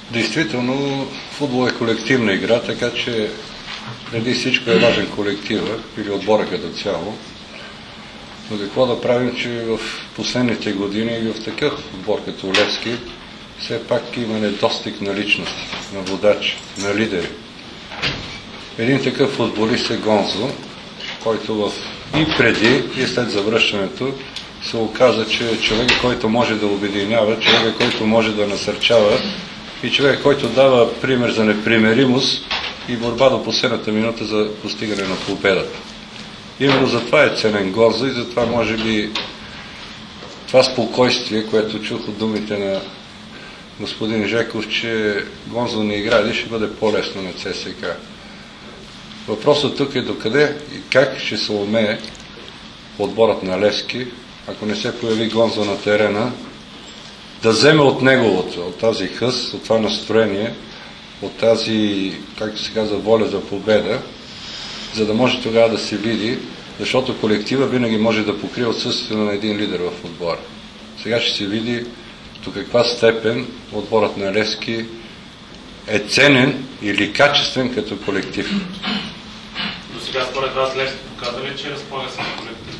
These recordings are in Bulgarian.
Действително, футбол е колективна игра, така че преди всичко е важен колектива или отбора като цяло. Но какво да правим, че в последните години и в такъв отбор като Левски все пак има недостиг на личности, на водачи, на лидери. Един такъв футболист е Гонзо, който и преди, и след завръщането се оказа, че е човек, който може да обединява, човек, който може да насърчава и човек, който дава пример за непримиримост и борба до последната минута за постигане на победата. Именно затова е ценен Гонзо и затова може би това спокойствие, което чух от думите на господин Жеков, че Гонзо не играе, ще бъде по-лесно на ЦСКА. Въпросът тук е докъде и как ще се умее отборът на Левски, ако не се появи Гонзо на терена, да вземе от неговото, от тази хъс, от това настроение, от тази, както се казва, воля за победа, за да може тогава да се види, защото колектива винаги може да покрие отсъствието на един лидер в отбора. Сега ще се види до каква степен отборът на Левски е ценен или качествен като колектив. До сега според вас Левски показва ли, че разполага с колектив?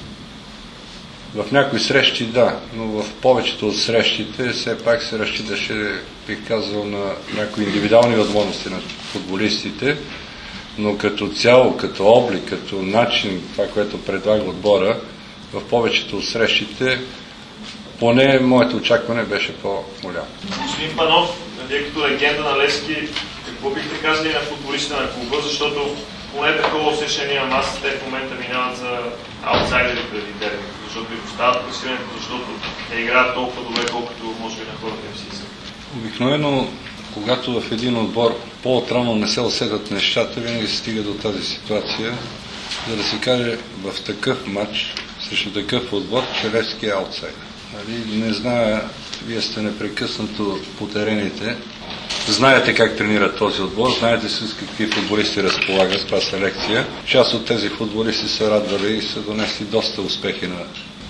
В някои срещи да, но в повечето от срещите все пак се разчиташе, бих казал, на някои индивидуални възможности на футболистите, но като цяло, като облик, като начин, това, което предлага отбора, в повечето от срещите, поне моето очакване беше по-голямо. Господин Панов, вие като легенда на Левски, какво бихте казали на футболистите на клуба, защото поне такова усещане имам аз, те в момента минават за аутсайдери преди дерби, защото им остават пресирането, защото те играят толкова добре, колкото може би на хората им си са. Обикновено, когато в един отбор по-отрано не се усетят нещата, винаги се стига до тази ситуация, за да се каже в такъв матч, срещу такъв отбор, че Левски е аутсайдер. Не зная, вие сте непрекъснато по терените, знаете как тренира този отбор, знаете с какви футболисти разполага с това селекция. Част от тези футболисти са радвали и са донесли доста успехи на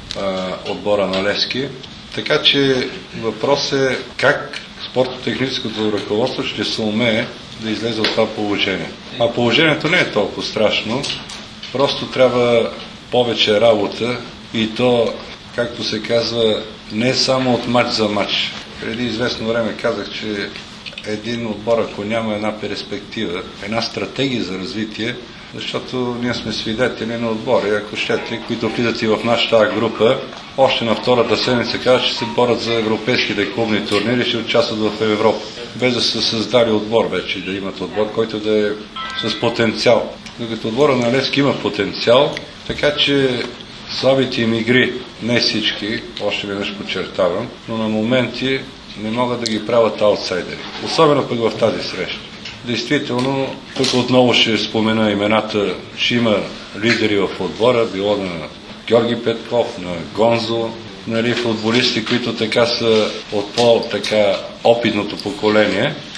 отбора на Левски. Така че въпрос е как спортно-техническото ръководство ще се умее да излезе от това положение. А положението не е толкова страшно, просто трябва повече работа и то, както се казва, не само от мач за мач. Преди известно време казах, че един отбор, ако няма една перспектива, една стратегия за развитие, защото ние сме свидетели на отбори, ако щете, които влизат и в нашата група, още на втората седмица казват, че се борят за европейските клубни турнири и ще участват в Европа. Без да са създали отбор вече, да имат отбор, който да е с потенциал. Докато отбора на Левски има потенциал, така че слабите им игри, не всички, още веднъж подчертавам, но на моменти не могат да ги правят аутсайдери. Особено пък в тази среща. Действително, тук отново ще спомена имената, че има лидери в отбора, било на Георги Петков, на Гонзо, футболисти, които така са от по-опитното поколение.